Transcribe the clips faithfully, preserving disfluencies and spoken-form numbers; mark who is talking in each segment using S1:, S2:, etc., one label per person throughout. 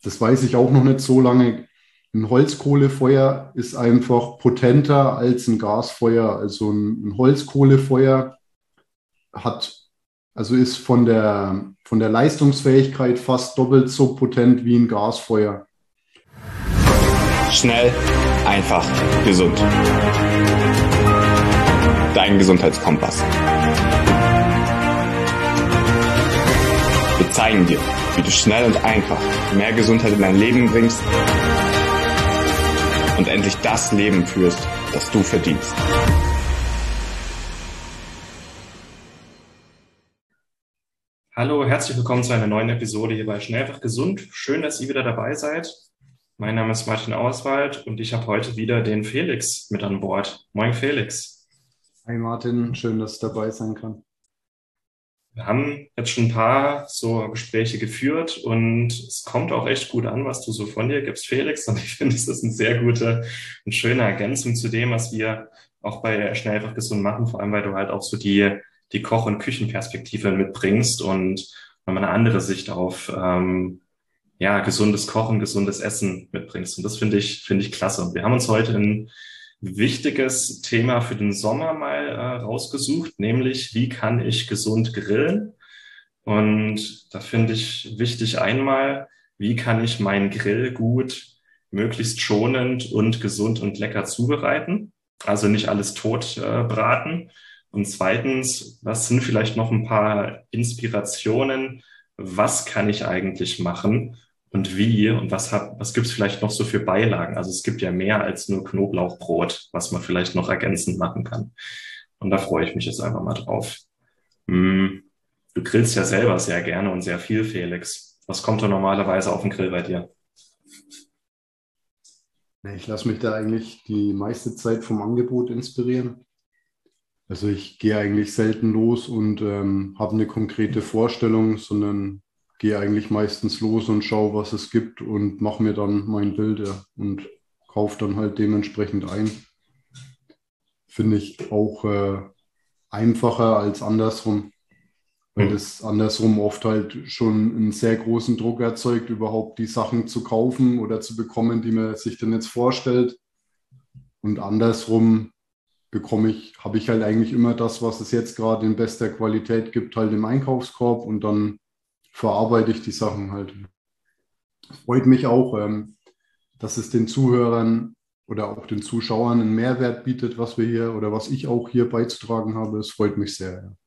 S1: das weiß ich auch noch nicht so lange. Ein Holzkohlefeuer ist einfach potenter als ein Gasfeuer. Also ein, ein Holzkohlefeuer hat, also ist von der, von der Leistungsfähigkeit fast doppelt so potent wie ein Gasfeuer.
S2: Schnell, einfach, gesund. Dein Gesundheitskompass. Wir zeigen dir, wie du schnell und einfach mehr Gesundheit in dein Leben bringst und endlich das Leben führst, das du verdienst.
S3: Hallo, herzlich willkommen zu einer neuen Episode hier bei Schnell einfach gesund. Schön, dass ihr wieder dabei seid. Mein Name ist Martin Auswald und ich habe heute wieder den Felix mit an Bord. Moin Felix.
S1: Hi Martin, schön, dass ich dabei sein kann.
S3: Wir haben jetzt schon ein paar so Gespräche geführt und es kommt auch echt gut an, was du so von dir gibst, Felix. Und ich finde, es ist eine sehr gute und schöne Ergänzung zu dem, was wir auch bei Schnell einfach gesund machen, vor allem weil du halt auch so die, die Koch- und Küchenperspektive mitbringst und nochmal eine andere Sicht auf ähm, ja, gesundes Kochen, gesundes Essen mitbringst. Und das finde ich, finde ich klasse. Und wir haben uns heute ein wichtiges Thema für den Sommer mal äh, rausgesucht, nämlich wie kann ich gesund grillen? Und da finde ich wichtig einmal, wie kann ich meinen Grill gut, möglichst schonend und gesund und lecker zubereiten? Also nicht alles tot äh, braten. Und zweitens, was sind vielleicht noch ein paar Inspirationen? Was kann ich eigentlich machen? Und wie und was hat, was gibt es vielleicht noch so für Beilagen? Also es gibt ja mehr als nur Knoblauchbrot, was man vielleicht noch ergänzend machen kann. Und da freue ich mich jetzt einfach mal drauf. Hm, du grillst ja selber sehr gerne und sehr viel, Felix. Was kommt da normalerweise auf den Grill bei dir?
S1: Ich lasse mich da eigentlich die meiste Zeit vom Angebot inspirieren. Also ich gehe eigentlich selten los und ähm, habe eine konkrete Vorstellung, sondern gehe eigentlich meistens los und schaue, was es gibt und mache mir dann mein Bild, ja, und kaufe dann halt dementsprechend ein. Finde ich auch äh, einfacher als andersrum, weil
S3: Hm.
S1: das andersrum oft halt schon einen sehr großen Druck erzeugt, überhaupt die Sachen zu kaufen oder zu bekommen, die man sich dann jetzt vorstellt. Und andersrum bekomme ich, habe ich halt eigentlich immer das, was es jetzt gerade in bester Qualität gibt, halt im Einkaufskorb und dann verarbeite ich die Sachen halt. Freut mich auch, ähm, dass es den Zuhörern oder auch den Zuschauern einen Mehrwert bietet, was wir hier oder was ich auch hier beizutragen habe. Es freut mich sehr. Ja.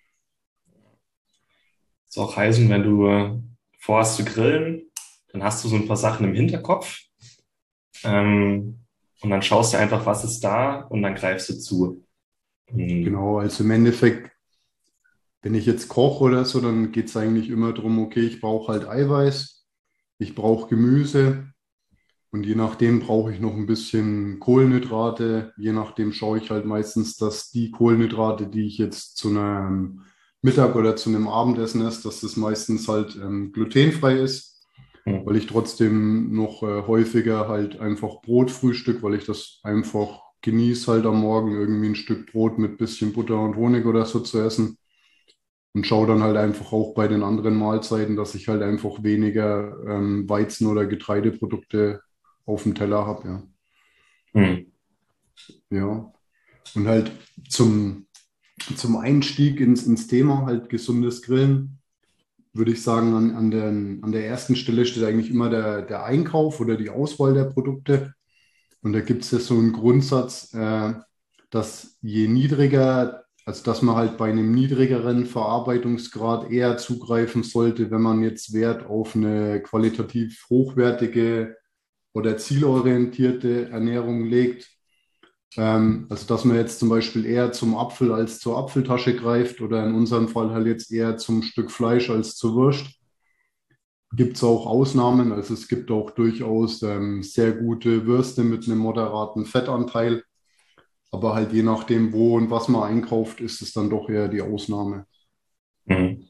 S3: Das auch heißen, wenn du äh, vorhast zu grillen, dann hast du so ein paar Sachen im Hinterkopf. Ähm, und dann schaust du einfach, was ist da und dann greifst du zu. Hm.
S1: Genau, also im Endeffekt, wenn ich jetzt koche oder so, dann geht es eigentlich immer darum, okay, ich brauche halt Eiweiß, ich brauche Gemüse und je nachdem brauche ich noch ein bisschen Kohlenhydrate. Je nachdem schaue ich halt meistens, dass die Kohlenhydrate, die ich jetzt zu einem Mittag oder zu einem Abendessen esse, dass das meistens halt ähm, glutenfrei ist,
S3: Hm.
S1: weil ich trotzdem noch äh, häufiger halt einfach Brot frühstück, weil ich das einfach genieße, halt am Morgen irgendwie ein Stück Brot mit bisschen Butter und Honig oder so zu essen. Und schaue dann halt einfach auch bei den anderen Mahlzeiten, dass ich halt einfach weniger ähm, Weizen- oder Getreideprodukte auf dem Teller habe, ja.
S3: Hm.
S1: Ja. Und halt zum, zum Einstieg ins, ins Thema, halt gesundes Grillen, würde ich sagen, an, an, den, an der ersten Stelle steht eigentlich immer der, der Einkauf oder die Auswahl der Produkte. Und da gibt es ja so einen Grundsatz, äh, dass je niedriger, also dass man halt bei einem niedrigeren Verarbeitungsgrad eher zugreifen sollte, wenn man jetzt Wert auf eine qualitativ hochwertige oder zielorientierte Ernährung legt. Ähm, also dass man jetzt zum Beispiel eher zum Apfel als zur Apfeltasche greift oder in unserem Fall halt jetzt eher zum Stück Fleisch als zur Wurst. Gibt es auch Ausnahmen, also es gibt auch durchaus ähm, sehr gute Würste mit einem moderaten Fettanteil, aber halt je nachdem, wo und was man einkauft, ist es dann doch eher die Ausnahme.
S3: Hm.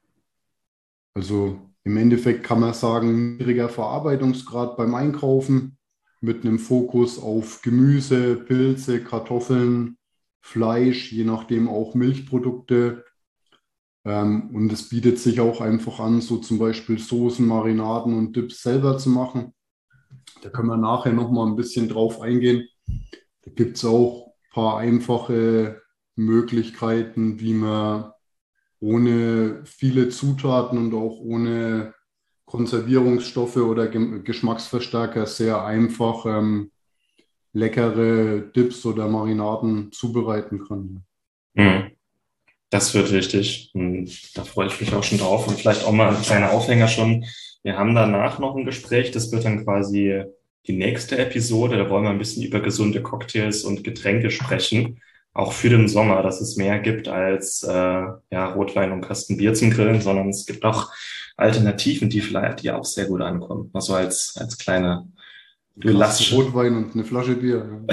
S1: Also im Endeffekt kann man sagen, niedriger Verarbeitungsgrad beim Einkaufen mit einem Fokus auf Gemüse, Pilze, Kartoffeln, Fleisch, je nachdem auch Milchprodukte Ähm, und es bietet sich auch einfach an, so zum Beispiel Soßen, Marinaden und Dips selber zu machen. Da können wir nachher nochmal ein bisschen drauf eingehen. Da gibt es auch ein paar einfache Möglichkeiten, wie man ohne viele Zutaten und auch ohne Konservierungsstoffe oder Ge Geschmacksverstärker sehr einfach ähm, leckere Dips oder Marinaden zubereiten kann.
S3: Mhm. Das wird wichtig. Und da freue ich mich auch schon drauf. Und vielleicht auch mal ein kleiner Aufhänger schon. Wir haben danach noch ein Gespräch. Das wird dann quasi die nächste Episode. Da wollen wir ein bisschen über gesunde Cocktails und Getränke sprechen. Auch für den Sommer, dass es mehr gibt als äh, ja, Rotwein und Kasten Bier zum Grillen, sondern es gibt auch Alternativen, die vielleicht die auch sehr gut ankommen. Also als, als kleine
S1: Ein Kasten
S3: Gulasch.
S1: Rotwein und eine Flasche Bier.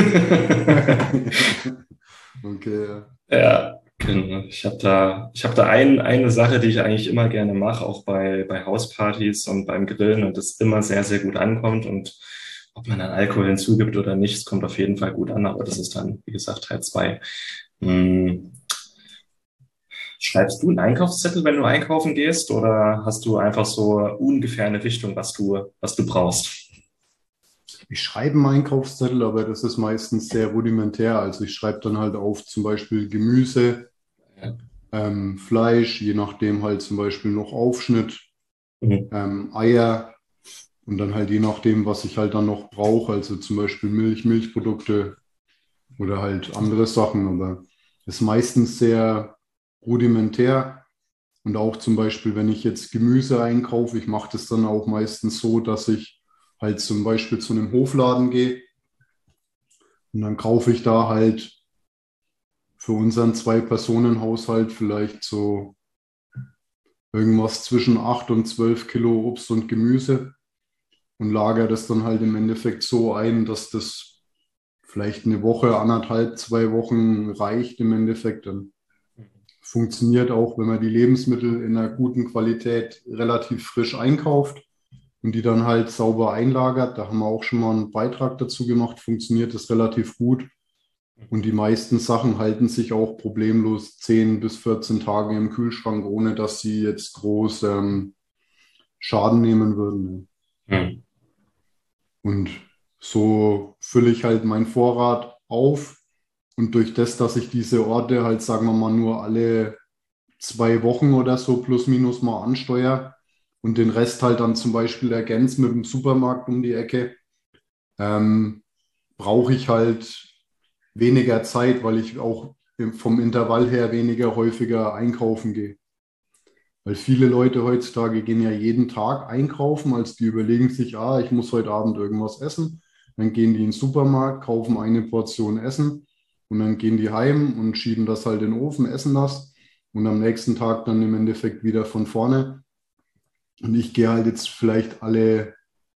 S1: Okay, ja.
S3: Ja, genau. Ich habe da, ich habe da ein, eine Sache, die ich eigentlich immer gerne mache, auch bei, bei Hauspartys und beim Grillen und das immer sehr, sehr gut ankommt. Und ob man dann Alkohol hinzugibt oder nicht, es kommt auf jeden Fall gut an, aber das ist dann, wie gesagt, Teil zwei. Hm. Schreibst du einen Einkaufszettel, wenn du einkaufen gehst, oder hast du einfach so ungefähr eine Richtung, was du, was du brauchst?
S1: Ich schreibe einen Einkaufszettel, aber das ist meistens sehr rudimentär. Also ich schreibe dann halt auf zum Beispiel Gemüse,
S3: Ja.
S1: ähm, Fleisch, je nachdem halt zum Beispiel noch Aufschnitt,
S3: Mhm.
S1: ähm, Eier und dann halt je nachdem, was ich halt dann noch brauche, also zum Beispiel Milch, Milchprodukte oder halt andere Sachen. Aber es ist meistens sehr rudimentär. Und auch zum Beispiel, wenn ich jetzt Gemüse einkaufe, ich mache das dann auch meistens so, dass ich halt zum Beispiel zu einem Hofladen gehe und dann kaufe ich da halt für unseren Zwei-Personen-Haushalt vielleicht so irgendwas zwischen acht und zwölf Kilo Obst und Gemüse und lagere das dann halt im Endeffekt so ein, dass das vielleicht eine Woche, anderthalb, zwei Wochen reicht im Endeffekt. Dann funktioniert auch, wenn man die Lebensmittel in einer guten Qualität relativ frisch einkauft und die dann halt sauber einlagert. Da haben wir auch schon mal einen Beitrag dazu gemacht, funktioniert das relativ gut. Und die meisten Sachen halten sich auch problemlos zehn bis vierzehn Tage im Kühlschrank, ohne dass sie jetzt groß ähm, Schaden nehmen würden.
S3: Mhm.
S1: Und so fülle ich halt meinen Vorrat auf. Und durch das, dass ich diese Orte halt, sagen wir mal, nur alle zwei Wochen oder so plus minus mal ansteuere und den Rest halt dann zum Beispiel ergänze mit dem Supermarkt um die Ecke, ähm, brauche ich halt weniger Zeit, weil ich auch vom Intervall her weniger häufiger einkaufen gehe. Weil viele Leute heutzutage gehen ja jeden Tag einkaufen, als die überlegen sich, ah, ich muss heute Abend irgendwas essen. Dann gehen die in den Supermarkt, kaufen eine Portion Essen und dann gehen die heim und schieben das halt in den Ofen, essen das und am nächsten Tag dann im Endeffekt wieder von vorne. Und ich gehe halt jetzt vielleicht alle,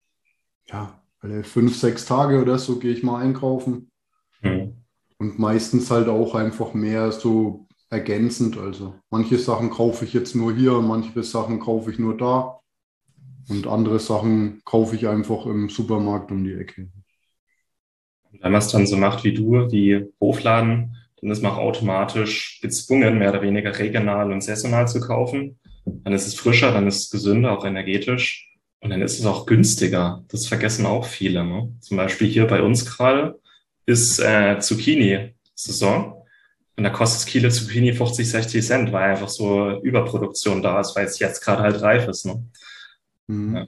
S1: ja, alle fünf, sechs Tage oder so gehe ich mal einkaufen.
S3: Mhm.
S1: Und meistens halt auch einfach mehr so ergänzend. Also manche Sachen kaufe ich jetzt nur hier, manche Sachen kaufe ich nur da und andere Sachen kaufe ich einfach im Supermarkt um die Ecke.
S3: Wenn man es dann so macht wie du, wie Hofladen, dann ist man auch automatisch gezwungen, mehr oder weniger regional und saisonal zu kaufen. Dann ist es frischer, dann ist es gesünder, auch energetisch. Und dann ist es auch günstiger. Das vergessen auch viele. Ne? Zum Beispiel hier bei uns gerade ist äh, Zucchini-Saison. Und da kostet das Kilo Zucchini fünfzig, sechzig Cent, weil einfach so Überproduktion da ist, weil es jetzt gerade halt reif ist. Ne? Ja.
S1: Mhm.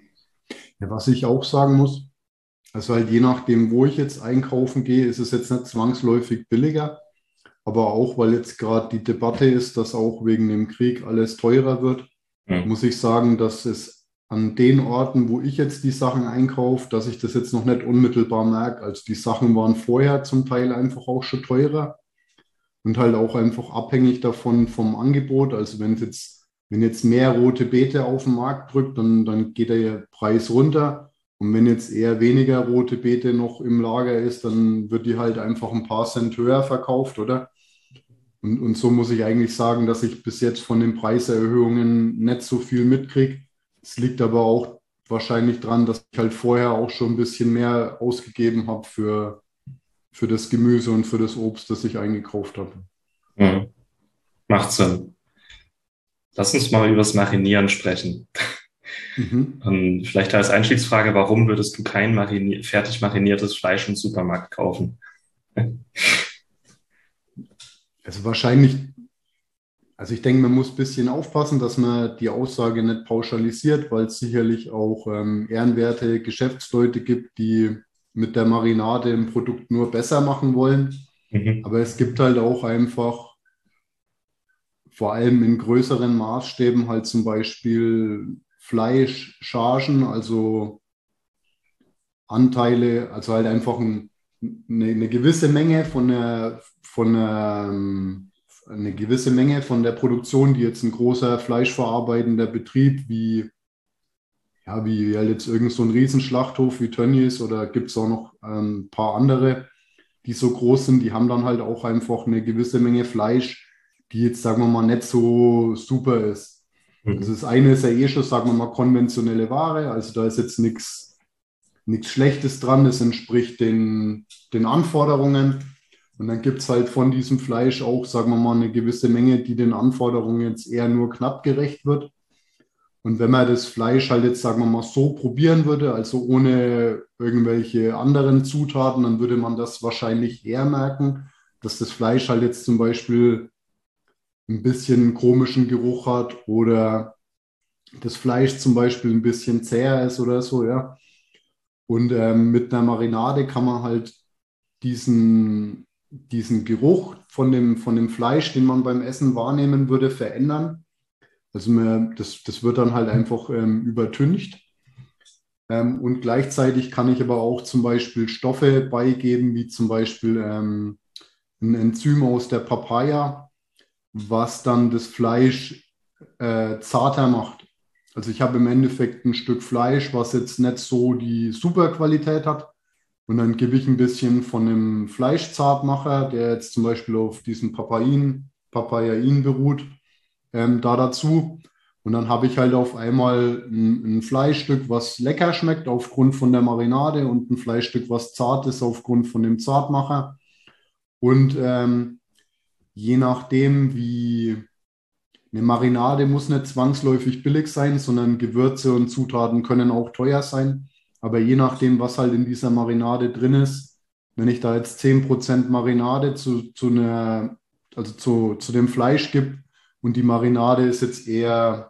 S1: Ja, was ich auch sagen muss, also halt je nachdem, wo ich jetzt einkaufen gehe, ist es jetzt nicht zwangsläufig billiger, aber auch weil jetzt gerade die Debatte ist, dass auch wegen dem Krieg alles teurer wird,
S3: Hm.
S1: muss ich sagen, dass es an den Orten, wo ich jetzt die Sachen einkaufe, dass ich das jetzt noch nicht unmittelbar merke. Also die Sachen waren vorher zum Teil einfach auch schon teurer und halt auch einfach abhängig davon vom Angebot. Also wenn jetzt, wenn jetzt mehr rote Beete auf den Markt drückt, dann, dann geht der Preis runter. Und wenn jetzt eher weniger rote Beete noch im Lager ist, dann wird die halt einfach ein paar Cent höher verkauft, oder? Und, und so muss ich eigentlich sagen, dass ich bis jetzt von den Preiserhöhungen nicht so viel mitkriege. Es liegt aber auch wahrscheinlich dran, dass ich halt vorher auch schon ein bisschen mehr ausgegeben habe für, für das Gemüse und für das Obst, das ich eingekauft habe.
S3: Hm. Macht Sinn. Lass uns mal über das Marinieren sprechen.
S1: Mhm.
S3: Und vielleicht als Einstiegsfrage, warum würdest du kein marinier fertig mariniertes Fleisch im Supermarkt kaufen?
S1: Also wahrscheinlich, also ich denke, man muss ein bisschen aufpassen, dass man die Aussage nicht pauschalisiert, weil es sicherlich auch ähm, ehrenwerte Geschäftsleute gibt, die mit der Marinade ein Produkt nur besser machen wollen.
S3: Mhm.
S1: Aber es gibt halt auch einfach, vor allem in größeren Maßstäben, halt zum Beispiel Fleischchargen, also Anteile, also halt einfach ein, eine, eine gewisse Menge von der, von der, ähm, eine gewisse Menge von der Produktion, die jetzt ein großer fleischverarbeitender Betrieb wie, ja, wie halt jetzt irgend so ein Riesenschlachthof wie Tönnies oder gibt es auch noch ähm, ein paar andere, die so groß sind, die haben dann halt auch einfach eine gewisse Menge Fleisch, die jetzt, sagen wir mal, nicht so super ist. Also
S3: Mhm.
S1: das eine ist ja eh schon, sagen wir mal, konventionelle Ware, also da ist jetzt nichts nichts Schlechtes dran, es entspricht den, den Anforderungen. Und dann gibt es halt von diesem Fleisch auch, sagen wir mal, eine gewisse Menge, die den Anforderungen jetzt eher nur knapp gerecht wird. Und wenn man das Fleisch halt jetzt, sagen wir mal, so probieren würde, also ohne irgendwelche anderen Zutaten, dann würde man das wahrscheinlich eher merken, dass das Fleisch halt jetzt zum Beispiel ein bisschen komischen Geruch hat oder das Fleisch zum Beispiel ein bisschen zäher ist oder so, ja. Und ähm, mit einer Marinade kann man halt diesen, diesen Geruch von dem, von dem Fleisch, den man beim Essen wahrnehmen würde, verändern. Also man, das, das wird dann halt einfach ähm, übertüncht. Ähm, und gleichzeitig kann ich aber auch zum Beispiel Stoffe beigeben, wie zum Beispiel ähm, ein Enzym aus der Papaya, was dann das Fleisch äh, zarter macht. Also ich habe im Endeffekt ein Stück Fleisch, was jetzt nicht so die Superqualität hat. Und dann gebe ich ein bisschen von einem Fleischzartmacher, der jetzt zum Beispiel auf diesen Papain, Papain beruht, ähm, da dazu. Und dann habe ich halt auf einmal ein, ein Fleischstück, was lecker schmeckt aufgrund von der Marinade und ein Fleischstück, was zart ist aufgrund von dem Zartmacher. Und ähm, je nachdem, wie eine Marinade muss nicht zwangsläufig billig sein, sondern Gewürze und Zutaten können auch teuer sein. Aber je nachdem, was halt in dieser Marinade drin ist, wenn ich da jetzt zehn Prozent Marinade zu, zu einer, also zu, zu dem Fleisch gebe und die Marinade ist jetzt eher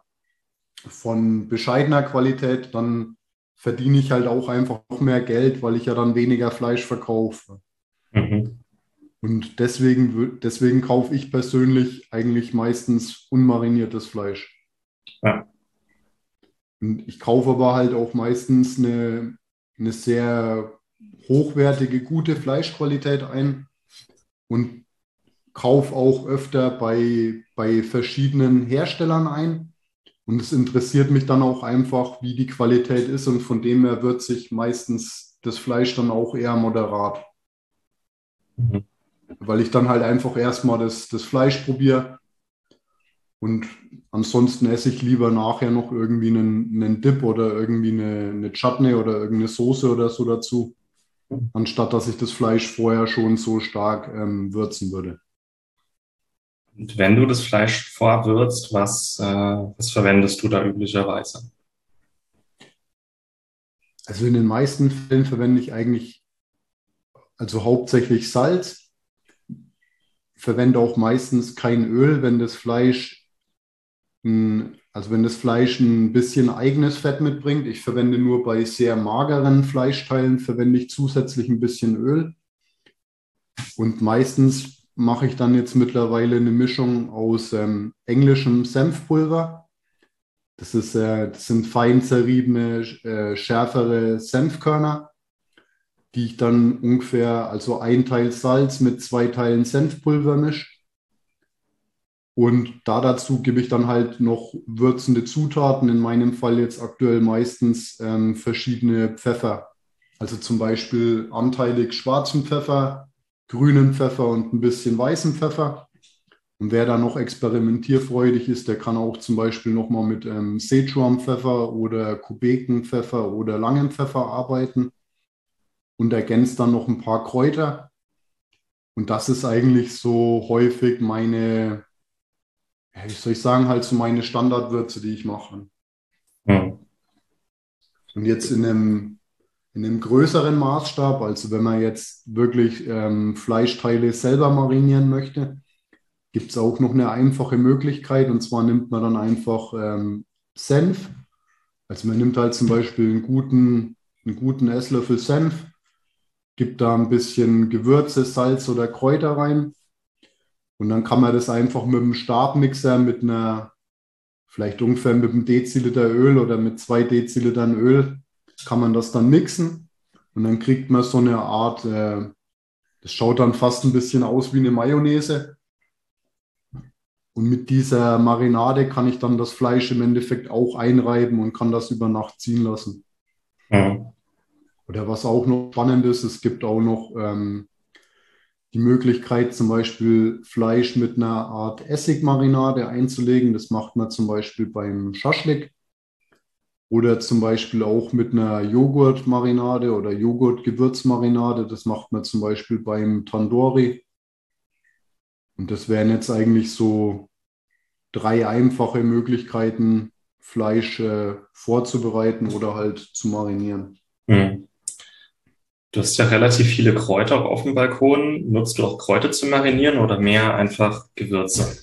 S1: von bescheidener Qualität, dann verdiene ich halt auch einfach noch mehr Geld, weil ich ja dann weniger Fleisch verkaufe.
S3: Mhm.
S1: Und deswegen, wür- deswegen kaufe ich persönlich eigentlich meistens unmariniertes Fleisch.
S3: Ja.
S1: Und ich kaufe aber halt auch meistens eine, eine sehr hochwertige, gute Fleischqualität ein und kaufe auch öfter bei, bei verschiedenen Herstellern ein. Und es interessiert mich dann auch einfach, wie die Qualität ist. Und von dem her wird sich meistens das Fleisch dann auch eher moderat,
S3: Mhm.
S1: weil ich dann halt einfach erstmal das, das Fleisch probiere. Und ansonsten esse ich lieber nachher noch irgendwie einen, einen Dip oder irgendwie eine, eine Chutney oder irgendeine Soße oder so dazu, anstatt dass ich das Fleisch vorher schon so stark ähm, würzen würde.
S3: Und wenn du das Fleisch vorwürzt, was, äh, was verwendest du da üblicherweise?
S1: Also in den meisten Fällen verwende ich eigentlich also hauptsächlich Salz, verwende auch meistens kein Öl, wenn das Fleisch, ein, also wenn das Fleisch ein bisschen eigenes Fett mitbringt. Ich verwende nur bei sehr mageren Fleischteilen, verwende ich zusätzlich ein bisschen Öl. Und meistens mache ich dann jetzt mittlerweile eine Mischung aus ähm, englischem Senfpulver. Das ist, äh, das sind fein zerriebene, äh, schärfere Senfkörner, die ich dann ungefähr, also ein Teil Salz mit zwei Teilen Senfpulver mische. Und da dazu gebe ich dann halt noch würzende Zutaten, in meinem Fall jetzt aktuell meistens ähm, verschiedene Pfeffer. Also zum Beispiel anteilig schwarzen Pfeffer, grünen Pfeffer und ein bisschen weißen Pfeffer. Und wer da noch experimentierfreudig ist, der kann auch zum Beispiel nochmal mit ähm, Szechuan-Pfeffer oder Kubekenpfeffer oder langem Pfeffer arbeiten und ergänzt dann noch ein paar Kräuter. Und das ist eigentlich so häufig meine, ja, wie soll ich sagen, halt so meine Standardwürze, die ich mache.
S3: Hm.
S1: Und jetzt in einem, in einem größeren Maßstab, also wenn man jetzt wirklich ähm, Fleischteile selber marinieren möchte, gibt es auch noch eine einfache Möglichkeit. Und zwar nimmt man dann einfach ähm, Senf. Also man nimmt halt zum Beispiel einen guten, einen guten Esslöffel Senf, gibt da ein bisschen Gewürze, Salz oder Kräuter rein. Und dann kann man das einfach mit einem Stabmixer, mit einer, vielleicht ungefähr mit einem Deziliter Öl oder mit zwei Dezilitern Öl, kann man das dann mixen. Und dann kriegt man so eine Art, äh, das schaut dann fast ein bisschen aus wie eine Mayonnaise. Und mit dieser Marinade kann ich dann das Fleisch im Endeffekt auch einreiben und kann das über Nacht ziehen lassen.
S3: Hm.
S1: Oder was auch noch spannend ist, es gibt auch noch ähm, die Möglichkeit, zum Beispiel Fleisch mit einer Art Essigmarinade einzulegen. Das macht man zum Beispiel beim Schaschlik. Oder zum Beispiel auch mit einer Joghurtmarinade oder Joghurt-Gewürzmarinade. Das macht man zum Beispiel beim Tandoori. Und das wären jetzt eigentlich so drei einfache Möglichkeiten, Fleisch äh, vorzubereiten oder halt zu marinieren.
S3: Hm. Du hast ja relativ viele Kräuter auch auf dem Balkon. Nutzt du auch Kräuter zu marinieren oder mehr einfach Gewürze?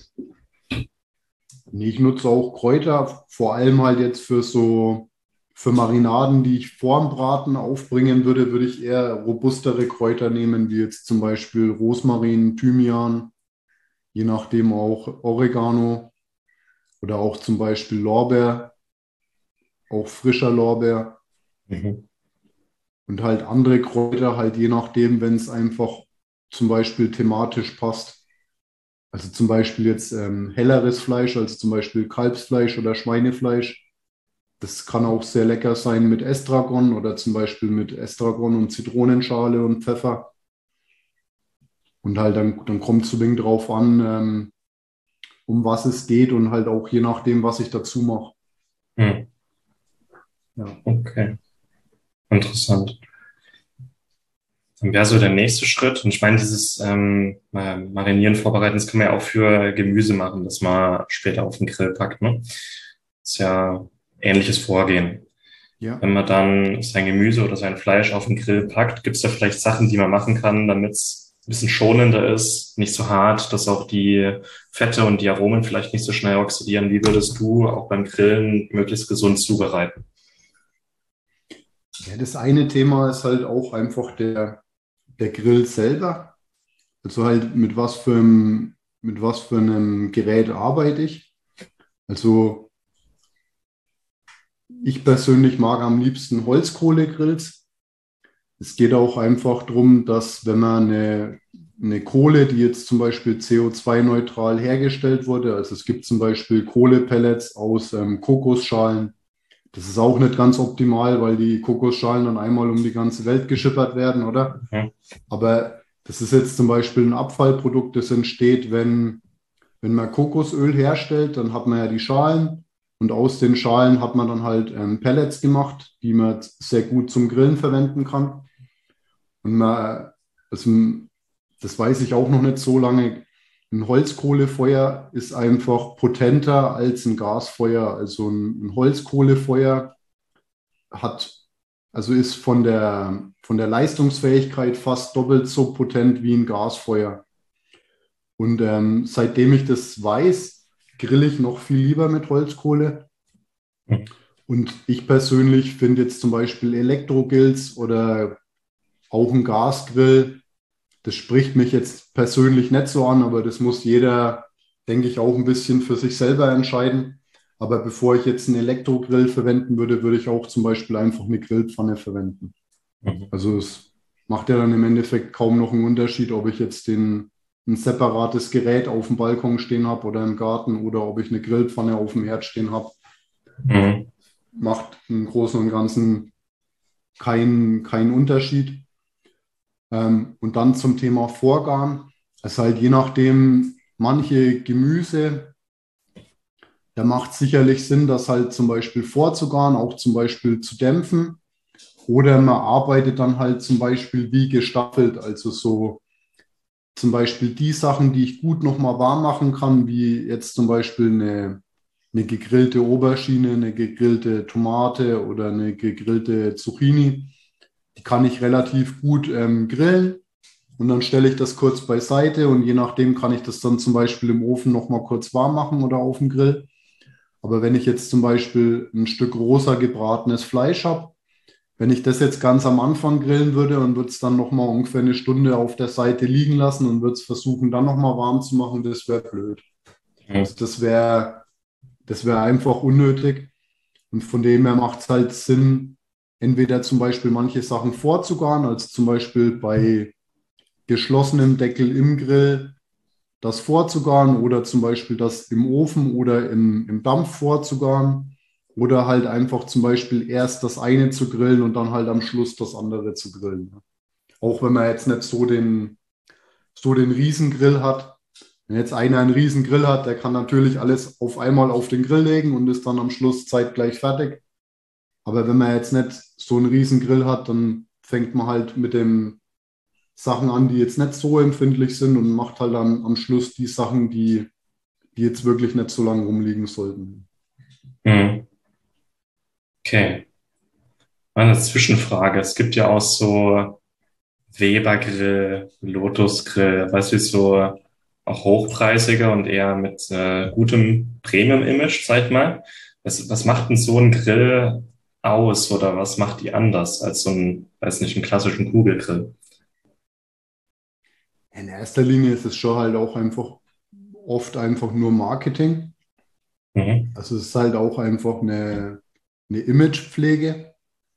S1: Nee, ich nutze auch Kräuter, vor allem halt jetzt für so, für Marinaden, die ich vorm Braten aufbringen würde, würde ich eher robustere Kräuter nehmen, wie jetzt zum Beispiel Rosmarin, Thymian, je nachdem auch Oregano oder auch zum Beispiel Lorbeer, auch frischer Lorbeer
S3: Mhm.
S1: und halt andere Kräuter, halt je nachdem, wenn es einfach zum Beispiel thematisch passt. Also zum Beispiel jetzt ähm, helleres Fleisch, als zum Beispiel Kalbsfleisch oder Schweinefleisch. Das kann auch sehr lecker sein mit Estragon oder zum Beispiel mit Estragon und Zitronenschale und Pfeffer. Und halt dann, dann kommt es ein wenig drauf an, ähm, um was es geht und halt auch je nachdem, was ich dazu mache.
S3: Hm.
S1: Ja.
S3: Okay, interessant. Dann wäre so der nächste Schritt. Und ich meine, dieses ähm, mal Marinieren, Vorbereiten, das kann man ja auch für Gemüse machen, das man später auf den Grill packt, ne? Ist ja ähnliches Vorgehen.
S1: Ja.
S3: Wenn man dann sein Gemüse oder sein Fleisch auf den Grill packt, gibt es da vielleicht Sachen, die man machen kann, damit es ein bisschen schonender ist, nicht so hart, dass auch die Fette und die Aromen vielleicht nicht so schnell oxidieren. Wie würdest du auch beim Grillen möglichst gesund zubereiten?
S1: Ja, das eine Thema ist halt auch einfach der, der Grill selber. Also halt mit was für einem, mit was für einem Gerät arbeite ich. Also ich persönlich mag am liebsten Holzkohlegrills. Es geht auch einfach darum, dass wenn man eine, eine Kohle, die jetzt zum Beispiel C O zwei neutral hergestellt wurde, also es gibt zum Beispiel Kohlepellets aus ähm, Kokosschalen. Das ist auch nicht ganz optimal, weil die Kokosschalen dann einmal um die ganze Welt geschippert werden, oder?
S3: Mhm.
S1: Aber das ist jetzt zum Beispiel ein Abfallprodukt, das entsteht, wenn, wenn man Kokosöl herstellt, dann hat man ja die Schalen und aus den Schalen hat man dann halt ähm, Pellets gemacht, die man sehr gut zum Grillen verwenden kann. Und man, das, das weiß ich auch noch nicht so lange. Ein Holzkohlefeuer ist einfach potenter als ein Gasfeuer. Also ein, ein Holzkohlefeuer hat, also ist von der, von der Leistungsfähigkeit fast doppelt so potent wie ein Gasfeuer. Und ähm, seitdem ich das weiß, grille ich noch viel lieber mit Holzkohle.
S3: Mhm.
S1: Und ich persönlich finde jetzt zum Beispiel Elektrogrills oder auch ein Gasgrill, das spricht mich jetzt persönlich nicht so an, aber das muss jeder, denke ich, auch ein bisschen für sich selber entscheiden. Aber bevor ich jetzt einen Elektrogrill verwenden würde, würde ich auch zum Beispiel einfach eine Grillpfanne verwenden.
S3: Mhm.
S1: Also es macht ja dann im Endeffekt kaum noch einen Unterschied, ob ich jetzt den, ein separates Gerät auf dem Balkon stehen habe oder im Garten oder ob ich eine Grillpfanne auf dem Herd stehen habe.
S3: Mhm.
S1: Macht im Großen und Ganzen keinen keinen Unterschied. Ähm, und dann zum Thema Vorgarn. Es ist halt je nachdem, manche Gemüse, da macht es sicherlich Sinn, das halt zum Beispiel vorzugaren, auch zum Beispiel zu dämpfen. Oder man arbeitet dann halt zum Beispiel wie gestaffelt, also so zum Beispiel die Sachen, die ich gut nochmal warm machen kann, wie jetzt zum Beispiel eine, eine gegrillte Aubergine, eine gegrillte Tomate oder eine gegrillte Zucchini, die kann ich relativ gut ähm, grillen. Und dann stelle ich das kurz beiseite und je nachdem kann ich das dann zum Beispiel im Ofen nochmal kurz warm machen oder auf dem Grill. Aber wenn ich jetzt zum Beispiel ein Stück rosa gebratenes Fleisch habe, wenn ich das jetzt ganz am Anfang grillen würde und würde es dann nochmal ungefähr eine Stunde auf der Seite liegen lassen und würde es versuchen, dann nochmal warm zu machen, das wäre blöd.
S3: Mhm.
S1: Also das wäre das wäre einfach unnötig. Und von dem her macht es halt Sinn, entweder zum Beispiel manche Sachen vorzugaren, als zum Beispiel bei geschlossenem Deckel im Grill das vorzugaren oder zum Beispiel das im Ofen oder im, im Dampf vorzugaren oder halt einfach zum Beispiel erst das eine zu grillen und dann halt am Schluss das andere zu grillen. Auch wenn man jetzt nicht so den, so den Riesengrill hat. Wenn jetzt einer einen Riesengrill hat, der kann natürlich alles auf einmal auf den Grill legen und ist dann am Schluss zeitgleich fertig. Aber wenn man jetzt nicht so einen Riesengrill hat, dann fängt man halt mit dem Sachen an, die jetzt nicht so empfindlich sind und macht halt dann am Schluss die Sachen, die, die jetzt wirklich nicht so lange rumliegen sollten.
S3: Mhm. Okay. Eine Zwischenfrage. Es gibt ja auch so Weber-Grill, Lotus-Grill, weißt du, so auch hochpreisige und eher mit äh, gutem Premium-Image, sag ich mal. Was, was macht denn so ein Grill aus oder was macht die anders als so ein, weiß nicht, einen klassischen Kugelgrill?
S1: In erster Linie ist es schon halt auch einfach oft einfach nur Marketing.
S3: Mhm.
S1: Also es ist halt auch einfach eine, eine Imagepflege.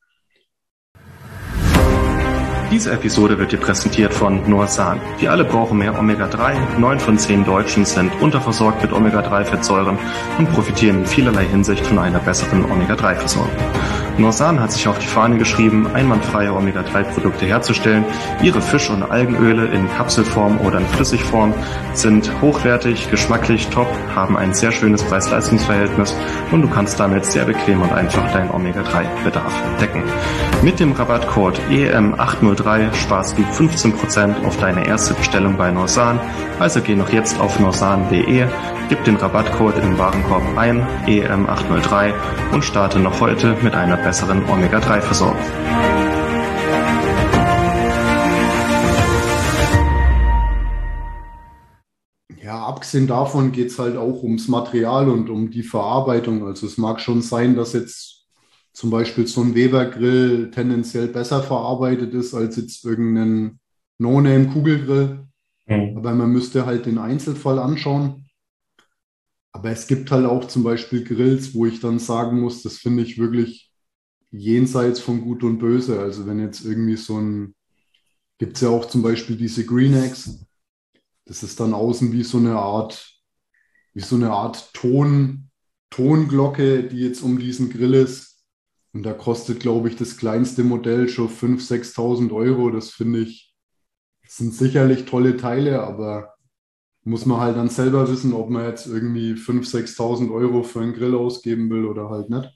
S4: Diese Episode wird dir präsentiert von Norsan. Wir alle brauchen mehr Omega drei. Neun von zehn Deutschen sind unterversorgt mit Omega drei Fettsäuren und profitieren in vielerlei Hinsicht von einer besseren Omega drei Versorgung. Norsan hat sich auf die Fahne geschrieben, einwandfreie Omega drei Produkte herzustellen. Ihre Fisch- und Algenöle in Kapselform oder in Flüssigform sind hochwertig, geschmacklich top, haben ein sehr schönes Preis-Leistungs-Verhältnis und du kannst damit sehr bequem und einfach deinen Omega drei Bedarf decken. Mit dem Rabattcode E M acht null drei sparst du fünfzehn Prozent auf deine erste Bestellung bei Norsan. Also geh noch jetzt auf norsan punkt de, gib den Rabattcode im Warenkorb ein, E M acht null drei, und starte noch heute mit einer besseren Omega drei Versorgung.
S1: Ja, abgesehen davon geht es halt auch ums Material und um die Verarbeitung. Also es mag schon sein, dass jetzt zum Beispiel so ein Weber-Grill tendenziell besser verarbeitet ist als jetzt irgendein No-Name-Kugelgrill.
S3: Mhm.
S1: Aber man müsste halt den Einzelfall anschauen. Aber es gibt halt auch zum Beispiel Grills, wo ich dann sagen muss, das finde ich wirklich jenseits von Gut und Böse. Also wenn jetzt irgendwie so ein, gibt es ja auch zum Beispiel diese Green Eggs. Das ist dann außen wie so eine Art, wie so eine Art Ton, Tonglocke, die jetzt um diesen Grill ist. Und da kostet, glaube ich, das kleinste Modell schon fünftausend, sechstausend Euro. Das finde ich, das sind sicherlich tolle Teile, aber muss man halt dann selber wissen, ob man jetzt irgendwie fünftausend, sechstausend Euro für einen Grill ausgeben will oder halt nicht.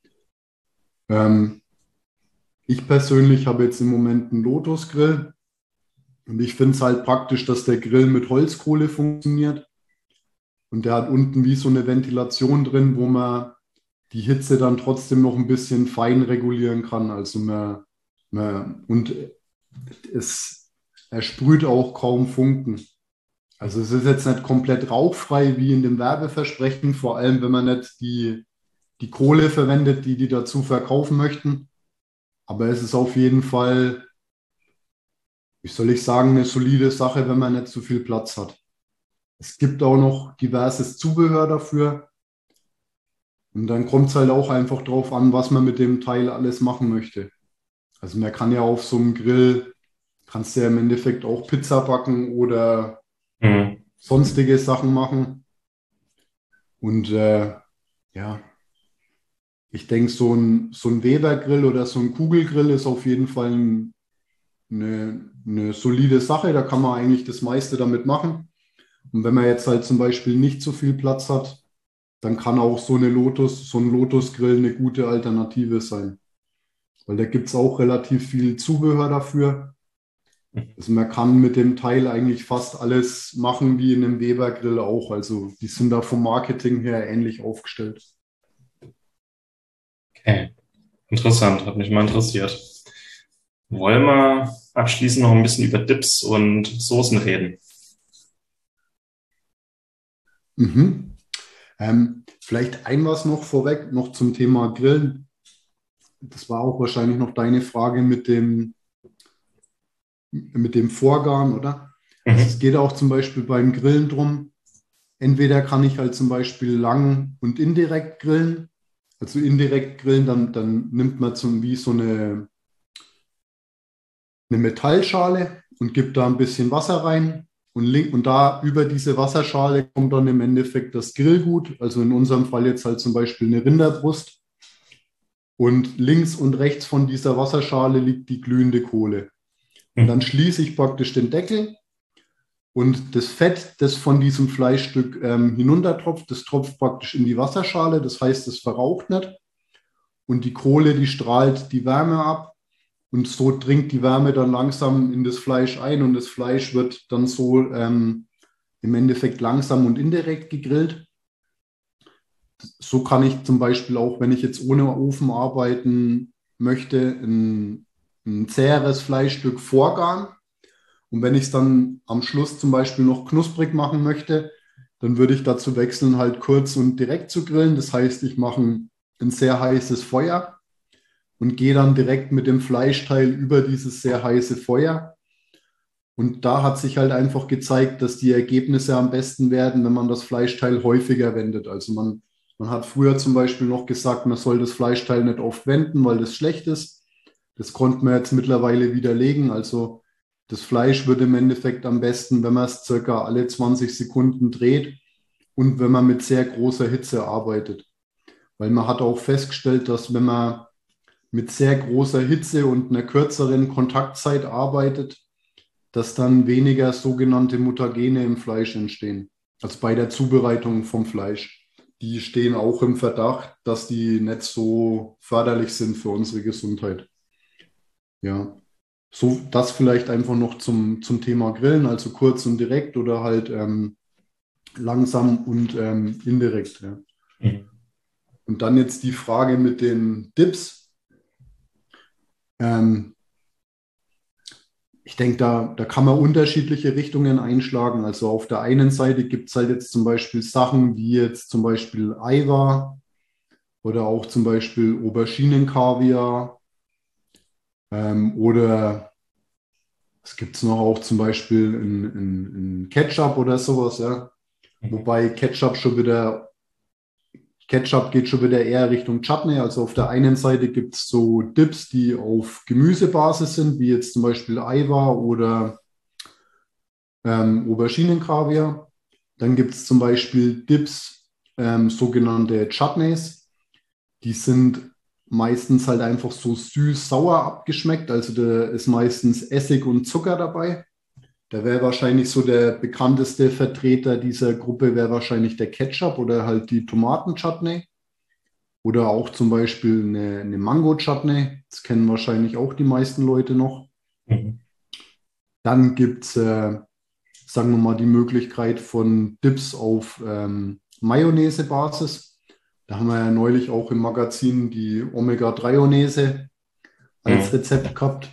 S1: Ähm, ich persönlich habe jetzt im Moment einen Lotus-Grill und ich finde es halt praktisch, dass der Grill mit Holzkohle funktioniert. Und der hat unten wie so eine Ventilation drin, wo man die Hitze dann trotzdem noch ein bisschen fein regulieren kann. Also man, man und es, er sprüht auch kaum Funken. Also es ist jetzt nicht komplett rauchfrei wie in dem Werbeversprechen, vor allem wenn man nicht die, die Kohle verwendet, die die dazu verkaufen möchten. Aber es ist auf jeden Fall, wie soll ich sagen, eine solide Sache, wenn man nicht zu viel Platz hat. Es gibt auch noch diverses Zubehör dafür. Und dann kommt es halt auch einfach drauf an, was man mit dem Teil alles machen möchte. Also man kann ja auf so einem Grill, kannst du ja im Endeffekt auch Pizza backen oder
S3: Mhm.
S1: sonstige Sachen machen. Und äh, ja, ich denke, so ein, so ein Weber-Grill oder so ein Kugelgrill ist auf jeden Fall ein, eine, eine solide Sache. Da kann man eigentlich das meiste damit machen. Und wenn man jetzt halt zum Beispiel nicht so viel Platz hat, dann kann auch so eine Lotus, so ein Lotus-Grill eine gute Alternative sein. Weil da gibt es auch relativ viel Zubehör dafür. Also man kann mit dem Teil eigentlich fast alles machen wie in einem Weber-Grill auch. Also die sind da vom Marketing her ähnlich aufgestellt.
S3: Okay, interessant, hat mich mal interessiert. Wollen wir abschließend noch ein bisschen über Dips und Soßen reden?
S1: Mhm. Ähm, vielleicht ein was noch vorweg, noch zum Thema Grillen. Das war auch wahrscheinlich noch deine Frage mit dem, mit dem Vorgarn, oder? Also es
S3: Mhm.
S1: geht auch zum Beispiel beim Grillen drum. Entweder kann ich halt zum Beispiel lang und indirekt grillen. Also indirekt grillen, dann, dann nimmt man zum, wie so eine, eine Metallschale und gibt da ein bisschen Wasser rein. Und, link, und da über diese Wasserschale kommt dann im Endeffekt das Grillgut. Also in unserem Fall jetzt halt zum Beispiel eine Rinderbrust. Und links und rechts von dieser Wasserschale liegt die glühende Kohle. Und dann schließe ich praktisch den Deckel und das Fett, das von diesem Fleischstück ähm, hinuntertropft, das tropft praktisch in die Wasserschale. Das heißt, es verraucht nicht. Und die Kohle, die strahlt die Wärme ab. Und so dringt die Wärme dann langsam in das Fleisch ein und das Fleisch wird dann so ähm, im Endeffekt langsam und indirekt gegrillt. So kann ich zum Beispiel auch, wenn ich jetzt ohne Ofen arbeiten möchte, ein, ein zäheres Fleischstück vorgaren. Und wenn ich es dann am Schluss zum Beispiel noch knusprig machen möchte, dann würde ich dazu wechseln, halt kurz und direkt zu grillen. Das heißt, ich mache ein, ein sehr heißes Feuer und gehe dann direkt mit dem Fleischteil über dieses sehr heiße Feuer. Und da hat sich halt einfach gezeigt, dass die Ergebnisse am besten werden, wenn man das Fleischteil häufiger wendet. Also man, man hat früher zum Beispiel noch gesagt, man soll das Fleischteil nicht oft wenden, weil das schlecht ist. Das konnte man jetzt mittlerweile widerlegen. Also das Fleisch wird im Endeffekt am besten, wenn man es circa alle zwanzig Sekunden dreht und wenn man mit sehr großer Hitze arbeitet. Weil man hat auch festgestellt, dass wenn man mit sehr großer Hitze und einer kürzeren Kontaktzeit arbeitet, dass dann weniger sogenannte Mutagene im Fleisch entstehen, als bei der Zubereitung vom Fleisch. Die stehen auch im Verdacht, dass die nicht so förderlich sind für unsere Gesundheit. Ja, so das vielleicht einfach noch zum, zum Thema Grillen, also kurz und direkt oder halt ähm, langsam und ähm, indirekt. Ja.
S3: Mhm.
S1: Und dann jetzt die Frage mit den Dips. Ähm, Ich denke, da, da kann man unterschiedliche Richtungen einschlagen. Also auf der einen Seite gibt es halt jetzt zum Beispiel Sachen wie jetzt zum Beispiel Eiwa oder auch zum Beispiel Auberginenkaviar ähm, oder was gibt es noch auch zum Beispiel in, in, in Ketchup oder sowas, ja. Wobei Ketchup schon wieder, Ketchup geht schon wieder eher Richtung Chutney. Also auf der einen Seite gibt es so Dips, die auf Gemüsebasis sind, wie jetzt zum Beispiel Eiwa oder ähm, Auberginenkaviar. Dann gibt es zum Beispiel Dips, ähm, sogenannte Chutneys. Die sind meistens halt einfach so süß-sauer abgeschmeckt. Also da ist meistens Essig und Zucker dabei. Da wäre wahrscheinlich so der bekannteste Vertreter dieser Gruppe wäre wahrscheinlich der Ketchup oder halt die Tomaten-Chutney. Oder auch zum Beispiel eine, eine Mango-Chutney. Das kennen wahrscheinlich auch die meisten Leute noch.
S3: Mhm.
S1: Dann gibt es äh, sagen wir mal, die Möglichkeit von Dips auf ähm, Mayonnaise-Basis. Da haben wir ja neulich auch im Magazin die Omega drei Mayonnaise als
S3: Mhm.
S1: Rezept gehabt.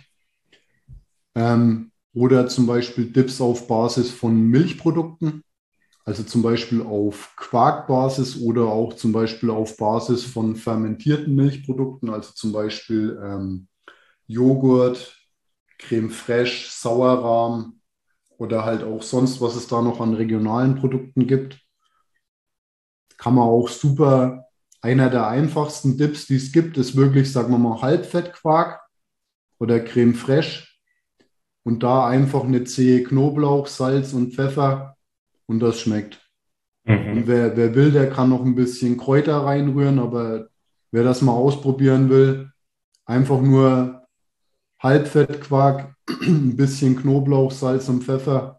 S1: Ähm, oder zum Beispiel Dips auf Basis von Milchprodukten, also zum Beispiel auf Quarkbasis oder auch zum Beispiel auf Basis von fermentierten Milchprodukten, also zum Beispiel ähm, Joghurt, Creme fraiche, Sauerrahm oder halt auch sonst, was es da noch an regionalen Produkten gibt. Kann man auch super, einer der einfachsten Dips, die es gibt, ist wirklich, sagen wir mal, Halbfettquark oder Creme fraiche und da einfach eine Zehe Knoblauch, Salz und Pfeffer und das schmeckt. Und
S3: Mhm.
S1: wer, wer will, der kann noch ein bisschen Kräuter reinrühren, aber wer das mal ausprobieren will, einfach nur Halbfettquark, ein bisschen Knoblauch, Salz und Pfeffer.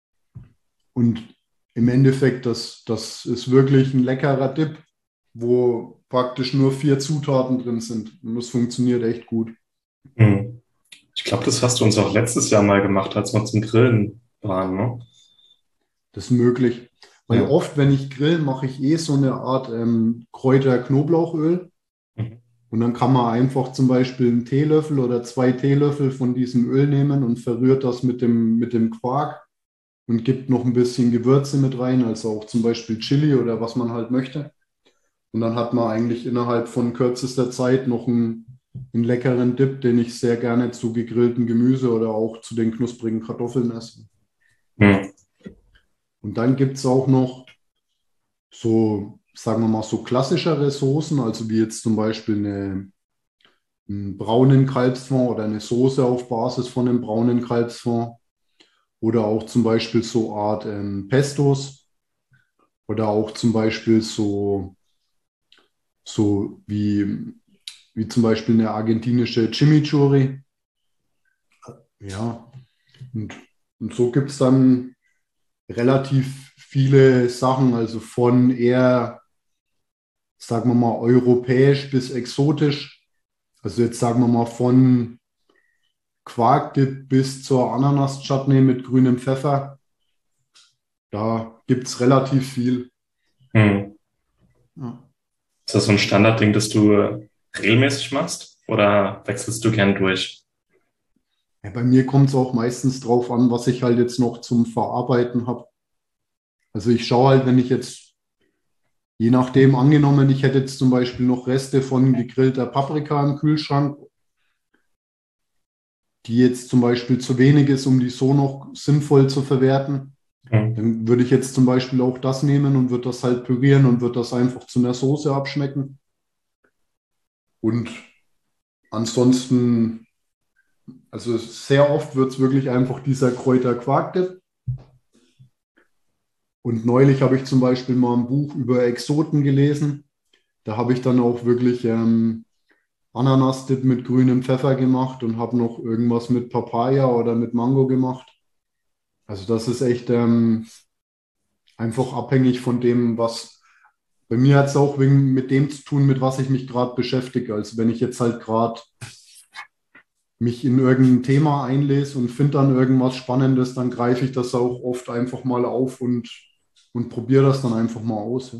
S1: Und im Endeffekt, das, das ist wirklich ein leckerer Dip, wo praktisch nur vier Zutaten drin sind. Und das funktioniert echt gut.
S3: Mhm. Ich glaube, das hast du uns auch letztes Jahr mal gemacht, als wir zum Grillen waren, ne?
S1: Das ist möglich. Weil
S3: Ja.
S1: oft, wenn ich grill, mache ich eh so eine Art ähm, Kräuter-Knoblauchöl.
S3: Mhm.
S1: Und dann kann man einfach zum Beispiel einen Teelöffel oder zwei Teelöffel von diesem Öl nehmen und verrührt das mit dem, mit dem Quark und gibt noch ein bisschen Gewürze mit rein, also auch zum Beispiel Chili oder was man halt möchte. Und dann hat man eigentlich innerhalb von kürzester Zeit noch einen, einen leckeren Dip, den ich sehr gerne zu gegrilltem Gemüse oder auch zu den knusprigen Kartoffeln esse.
S3: Mhm.
S1: Und dann gibt es auch noch so, sagen wir mal, so klassischere Soßen, also wie jetzt zum Beispiel eine, einen braunen Kalbsfond oder eine Soße auf Basis von einem braunen Kalbsfond oder auch zum Beispiel so Art ähm, Pestos oder auch zum Beispiel so, so wie, wie zum Beispiel eine argentinische Chimichurri. Ja, und, und so gibt es dann relativ viele Sachen, also von eher, sagen wir mal, europäisch bis exotisch. Also jetzt sagen wir mal von Quarkdip bis zur Ananas-Chutney mit grünem Pfeffer. Da gibt es relativ viel.
S3: Mhm.
S1: Ja.
S3: Ist das so ein Standardding, das du regelmäßig machst? Oder wechselst du gern durch?
S1: Ja, bei mir kommt es auch meistens drauf an, was ich halt jetzt noch zum Verarbeiten habe. Also ich schaue halt, wenn ich jetzt, je nachdem angenommen, ich hätte jetzt zum Beispiel noch Reste von gegrillter Paprika im Kühlschrank, die jetzt zum Beispiel zu wenig ist, um die so noch sinnvoll zu verwerten,
S3: Mhm.
S1: dann würde ich jetzt zum Beispiel auch das nehmen und würde das halt pürieren und würde das einfach zu einer Soße abschmecken. Und ansonsten, also sehr oft wird es wirklich einfach dieser Kräuter-Quark-Dip. Und neulich habe ich zum Beispiel mal ein Buch über Exoten gelesen. Da habe ich dann auch wirklich ähm, Ananas-Dip mit grünem Pfeffer gemacht und habe noch irgendwas mit Papaya oder mit Mango gemacht. Also das ist echt ähm, einfach abhängig von dem, was bei mir hat es auch wegen, mit dem zu tun, mit was ich mich gerade beschäftige. Also wenn ich jetzt halt gerade mich in irgendein Thema einlese und finde dann irgendwas Spannendes, dann greife ich das auch oft einfach mal auf und, und probiere das dann einfach mal aus.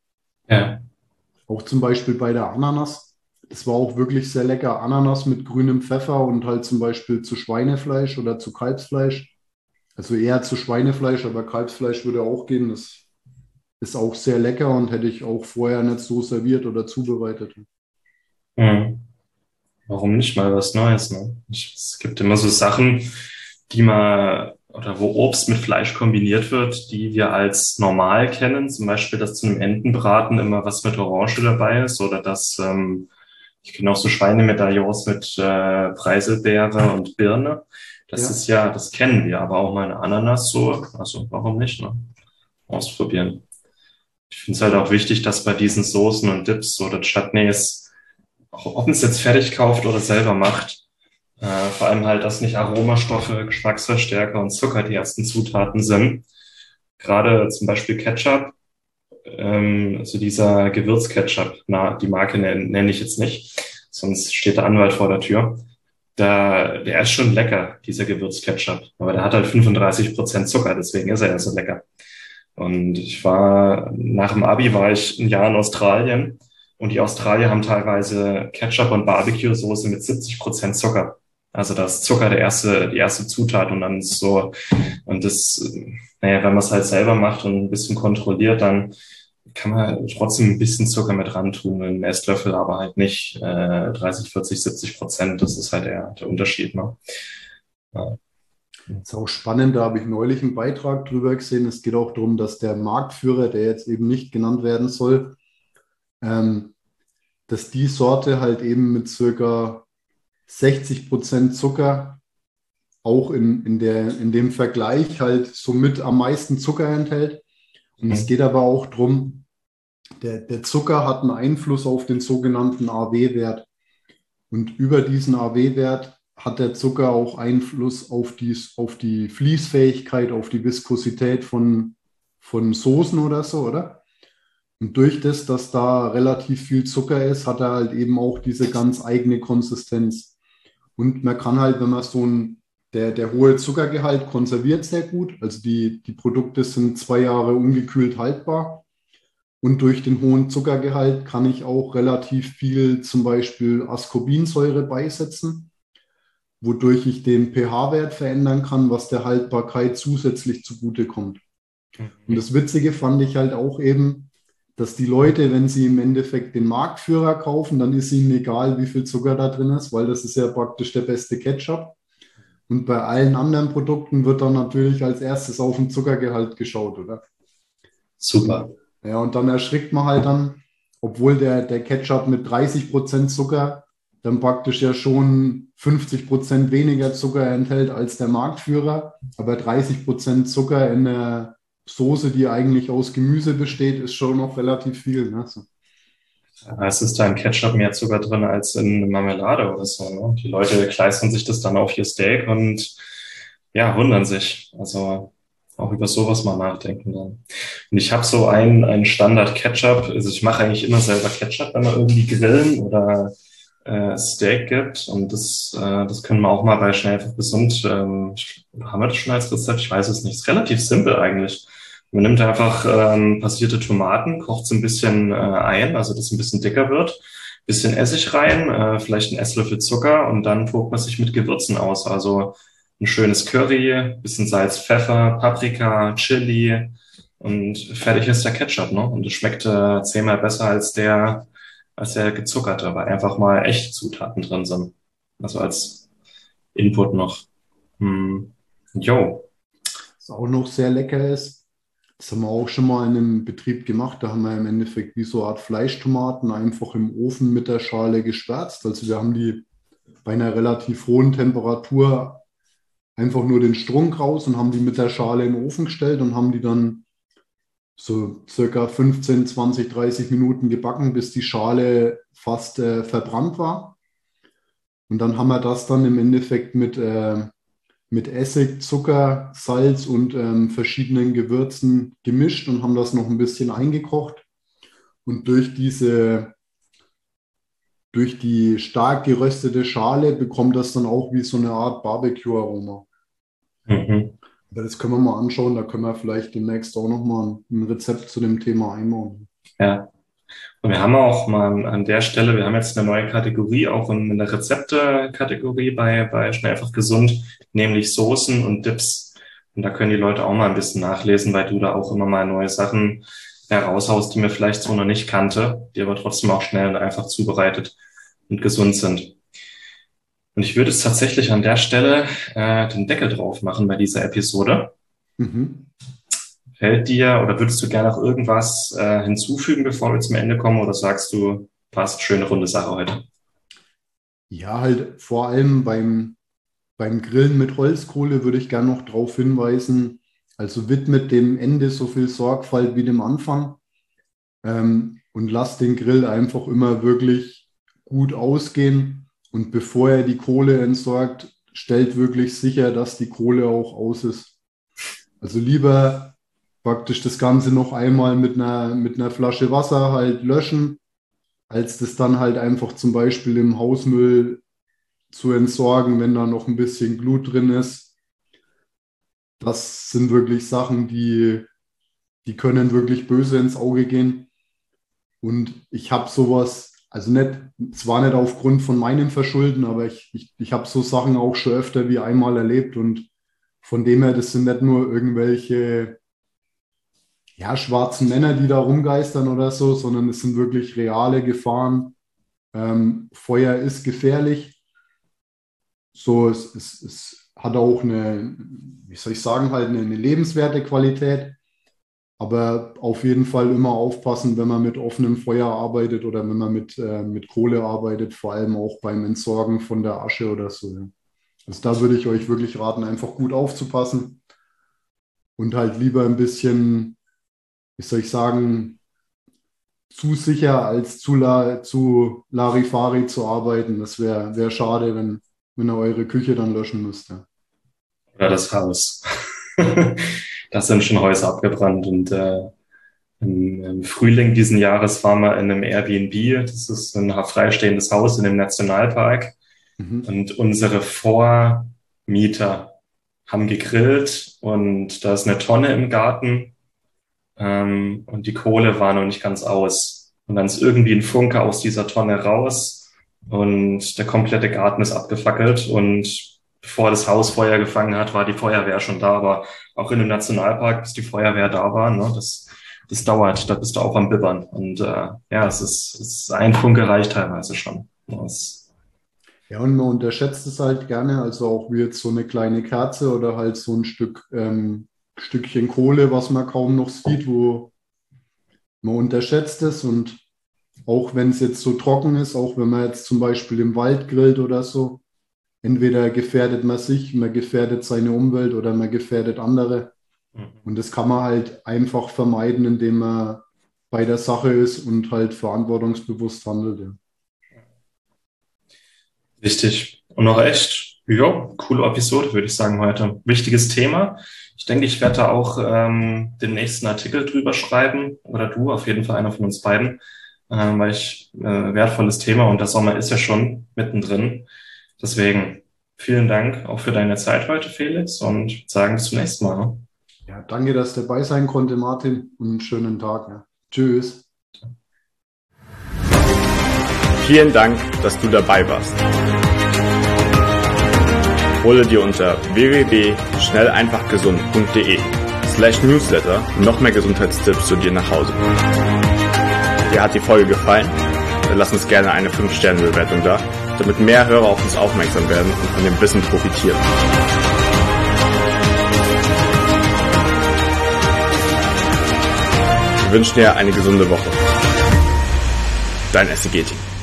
S3: Ja.
S1: Auch zum Beispiel bei der Ananas. Das war auch wirklich sehr lecker. Ananas mit grünem Pfeffer und halt zum Beispiel zu Schweinefleisch oder zu Kalbsfleisch. Also eher zu Schweinefleisch, aber Kalbsfleisch würde auch gehen. Das ist auch sehr lecker und hätte ich auch vorher nicht so serviert oder zubereitet.
S3: Mhm. Warum nicht mal was Neues, ne? Ich, es gibt immer so Sachen, die man, oder wo Obst mit Fleisch kombiniert wird, die wir als normal kennen. Zum Beispiel, dass zu einem Entenbraten immer was mit Orange dabei ist oder dass, ähm, ich kenne auch so Schweinemedaillons mit äh, Preiselbeere und Birne. Das
S1: Ja,
S3: ist ja, das kennen wir, aber auch mal eine Ananas so, also warum nicht, ne? Ausprobieren. Ich finde es halt auch wichtig, dass bei diesen Soßen und Dips oder Chutneys, auch ob man es jetzt fertig kauft oder selber macht, äh, vor allem halt, dass nicht Aromastoffe, Geschmacksverstärker und Zucker die ersten Zutaten sind. Gerade zum Beispiel Ketchup, ähm, also dieser Gewürzketchup, na, die Marke nenne nenn ich jetzt nicht, sonst steht der Anwalt vor der Tür. Da, der ist schon lecker, dieser Gewürzketchup, aber der hat halt fünfunddreißig Prozent Zucker, deswegen ist er ja so lecker. Und ich war, nach dem Abi war ich ein Jahr in Australien und die Australier haben teilweise Ketchup und Barbecue-Soße mit siebzig Prozent Zucker. Also da ist Zucker der erste, die erste Zutat und dann ist so, und das, naja, wenn man es halt selber macht und ein bisschen kontrolliert, dann kann man trotzdem ein bisschen Zucker mit ran tun, einen Esslöffel, aber halt nicht äh, dreißig, vierzig, siebzig Prozent. Das ist halt der, der Unterschied, ne? Ja.
S1: ist auch spannend. Da habe ich neulich einen Beitrag drüber gesehen. Es geht auch darum, dass der Marktführer, der jetzt eben nicht genannt werden soll, ähm, dass die Sorte halt eben mit circa sechzig Prozent Zucker auch in, in, der, in dem Vergleich halt somit am meisten Zucker enthält. Und es geht aber auch darum, der, der Zucker hat einen Einfluss auf den sogenannten A W-Wert. Und über diesen A W-Wert hat der Zucker auch Einfluss auf die, auf die Fließfähigkeit, auf die Viskosität von, von Soßen oder so, oder? Und durch das, dass da relativ viel Zucker ist, hat er halt eben auch diese ganz eigene Konsistenz. Und man kann halt, wenn man so ein, der, der hohe Zuckergehalt konserviert sehr gut. Also die, die Produkte sind zwei Jahre ungekühlt haltbar. Und durch den hohen Zuckergehalt kann ich auch relativ viel zum Beispiel Ascorbinsäure beisetzen, wodurch ich den pH-Wert verändern kann, was der Haltbarkeit zusätzlich zugutekommt. Und das Witzige fand ich halt auch eben, dass die Leute, wenn sie im Endeffekt den Marktführer kaufen, dann ist ihnen egal, wie viel Zucker da drin ist, weil das ist ja praktisch der beste Ketchup. Und bei allen anderen Produkten wird dann natürlich als erstes auf den Zuckergehalt geschaut, oder?
S3: Super.
S1: Ja, und dann erschrickt man halt dann, obwohl der, der Ketchup mit dreißig Prozent Zucker dann praktisch ja schon fünfzig Prozent weniger Zucker enthält als der Marktführer. Aber dreißig Prozent Zucker in der Soße, die eigentlich aus Gemüse besteht, ist schon noch relativ viel. Ne? So.
S3: Es ist da im Ketchup mehr Zucker drin als in Marmelade oder so. Ne? Die Leute kleistern sich das dann auf ihr Steak und ja, wundern sich. Also auch über sowas mal nachdenken dann. Und ich habe so einen, einen Standard-Ketchup. Also ich mache eigentlich immer selber Ketchup, wenn wir irgendwie grillen oder äh, Steak gibt. Und das, äh, das können wir auch mal bei Schnell einfach gesund. Ähm, haben wir das schon als Rezept? Ich weiß es nicht. Ist relativ simpel eigentlich. Man nimmt einfach ähm, passierte Tomaten, kocht es ein bisschen äh, ein, also dass es ein bisschen dicker wird, bisschen Essig rein, äh, vielleicht ein Esslöffel Zucker und dann tobt man sich mit Gewürzen aus. Also ein schönes Curry, bisschen Salz, Pfeffer, Paprika, Chili und fertig ist der Ketchup, ne? Und es schmeckt äh, zehnmal besser als der, als der gezuckerte, weil einfach mal echte Zutaten drin sind. Also als Input noch. Hm. Jo.
S1: Was auch noch sehr lecker ist, das haben wir auch schon mal in einem Betrieb gemacht. Da haben wir im Endeffekt wie so eine Art Fleischtomaten einfach im Ofen mit der Schale geschwärzt. Also wir haben die bei einer relativ hohen Temperatur einfach nur den Strunk raus und haben die mit der Schale in den Ofen gestellt und haben die dann so circa fünfzehn, zwanzig, dreißig Minuten gebacken, bis die Schale fast äh, verbrannt war. Und dann haben wir das dann im Endeffekt mit, äh, mit Essig, Zucker, Salz und ähm, verschiedenen Gewürzen gemischt und haben das noch ein bisschen eingekocht. Und durch diese, durch die stark geröstete Schale bekommt das dann auch wie so eine Art Barbecue-Aroma.
S3: Mhm.
S1: Aber das können wir mal anschauen, da können wir vielleicht demnächst auch nochmal ein Rezept zu dem Thema einbauen.
S3: Ja. Und wir haben auch mal an der Stelle, wir haben jetzt eine neue Kategorie, auch in der Rezepte-Kategorie bei, bei Schnell einfach gesund, nämlich Soßen und Dips. Und da können die Leute auch mal ein bisschen nachlesen, weil du da auch immer mal neue Sachen heraushaust, die mir vielleicht so noch nicht kannte, die aber trotzdem auch schnell und einfach zubereitet und gesund sind. Und ich würde es tatsächlich an der Stelle äh, den Deckel drauf machen bei dieser Episode.
S1: Mhm.
S3: Fällt dir oder würdest du gerne noch irgendwas äh, hinzufügen, bevor wir zum Ende kommen? Oder sagst du, passt, schöne runde Sache heute?
S1: Ja, halt vor allem beim, beim Grillen mit Holzkohle würde ich gerne noch darauf hinweisen, also widmet dem Ende so viel Sorgfalt wie dem Anfang ähm, und lasst den Grill einfach immer wirklich gut ausgehen. Und bevor er die Kohle entsorgt, stellt wirklich sicher, dass die Kohle auch aus ist. Also lieber praktisch das Ganze noch einmal mit einer, mit einer Flasche Wasser halt löschen, als das dann halt einfach zum Beispiel im Hausmüll zu entsorgen, wenn da noch ein bisschen Glut drin ist. Das sind wirklich Sachen, die, die können wirklich böse ins Auge gehen. Und ich habe sowas, also nicht, zwar nicht aufgrund von meinem Verschulden, aber ich, ich, ich habe so Sachen auch schon öfter wie einmal erlebt. Und von dem her, das sind nicht nur irgendwelche ja, schwarzen Männer, die da rumgeistern oder so, sondern es sind wirklich reale Gefahren. Ähm, Feuer ist gefährlich. So, es, es, es hat auch eine, wie soll ich sagen, halt eine, eine lebenswerte Qualität. Aber auf jeden Fall immer aufpassen, wenn man mit offenem Feuer arbeitet oder wenn man mit, äh, mit Kohle arbeitet, vor allem auch beim Entsorgen von der Asche oder so. Ja. Also da würde ich euch wirklich raten, einfach gut aufzupassen und halt lieber ein bisschen, wie soll ich sagen, zu sicher als zu, la, zu Larifari zu arbeiten. Das wäre wär schade, wenn, wenn ihr eure Küche dann löschen müsst. Ja.
S3: Oder das Haus. Da sind schon Häuser abgebrannt und äh, im, im Frühling diesen Jahres waren wir in einem Airbnb. Das ist ein freistehendes Haus in einem Nationalpark. Mhm. Und unsere Vormieter haben gegrillt und da ist eine Tonne im Garten ähm, und die Kohle war noch nicht ganz aus. Und dann ist irgendwie ein Funke aus dieser Tonne raus und der komplette Garten ist abgefackelt. Und bevor das Haus Feuer gefangen hat, war die Feuerwehr schon da. Aber auch in einem Nationalpark, bis die Feuerwehr da war, ne, das, das dauert, da bist du auch am Bibbern. Und äh, ja, es ist, es ist ein Funke reicht teilweise schon. Das,
S1: Ja, und man unterschätzt es halt gerne, also auch wie jetzt so eine kleine Kerze oder halt so ein Stück ähm, Stückchen Kohle, was man kaum noch sieht, wo man unterschätzt es. Und auch wenn es jetzt so trocken ist, auch wenn man jetzt zum Beispiel im Wald grillt oder so, entweder gefährdet man sich, man gefährdet seine Umwelt oder man gefährdet andere. Und das kann man halt einfach vermeiden, indem man bei der Sache ist und halt verantwortungsbewusst handelt. Ja.
S3: Richtig. Und noch echt, ja, coole Episode, würde ich sagen, heute. Wichtiges Thema. Ich denke, ich werde da auch ähm, den nächsten Artikel drüber schreiben. Oder du, auf jeden Fall einer von uns beiden. Ähm, weil ich, äh, wertvolles Thema und der Sommer ist ja schon mittendrin. Deswegen vielen Dank auch für deine Zeit heute, Felix. Und ich würde sagen, bis zum nächsten Mal. Ne?
S1: Ja, danke, dass du dabei sein konnte, Martin. Und einen schönen Tag. Ja. Tschüss.
S2: Vielen Dank, dass du dabei warst. Hole dir unter w w w punkt schnell einfach gesund punkt de slash newsletter noch mehr Gesundheitstipps zu dir nach Hause. Dir hat die Folge gefallen? Dann lass uns gerne eine fünf Sterne Bewertung da, damit mehr Hörer auf uns aufmerksam werden und von dem Wissen profitieren. Wir wünschen dir eine gesunde Woche. Dein S C G-Team.